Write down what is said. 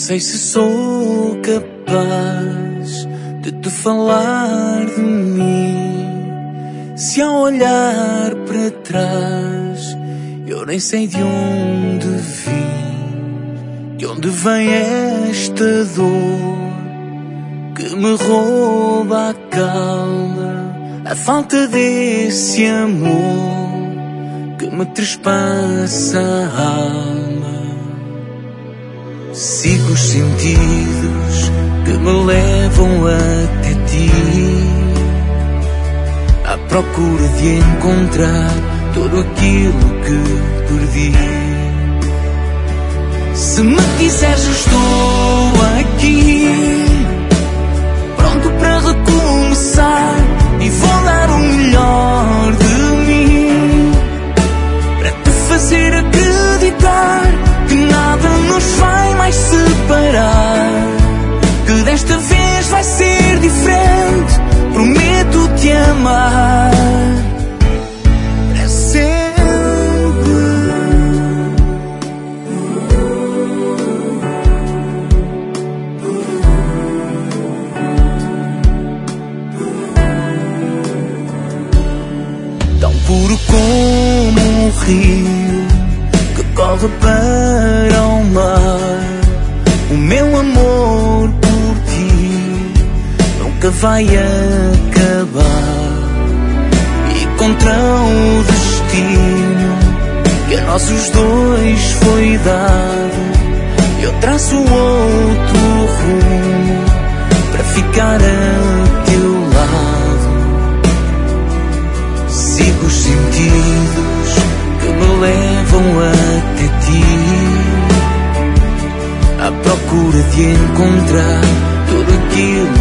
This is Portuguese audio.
sei se sou capaz de te falar de mim, se ao olhar para trás eu nem sei de onde vim, de onde vem esta dor que me rouba a calma, a falta desse amor que me trespassa a alma. Sigo os sentidos que me levam até ti, à procura de encontrar tudo aquilo que perdi. Se me quiseres, eu estou aqui, pronto para recomeçar, e vou dar o melhor de mim para te fazer acreditar que nada nos vai mais separar, que desta vez vai ser diferente. Prometo te amar para sempre. Tão puro como um rio que corre para o mar, o meu amor por ti nunca vai acabar. E contra o destino que a nossos dois foi dado, eu traço outro rumo para ficar a teu lado. Sigo os sentidos que me levam até ti, à procura de encontrar tudo aquilo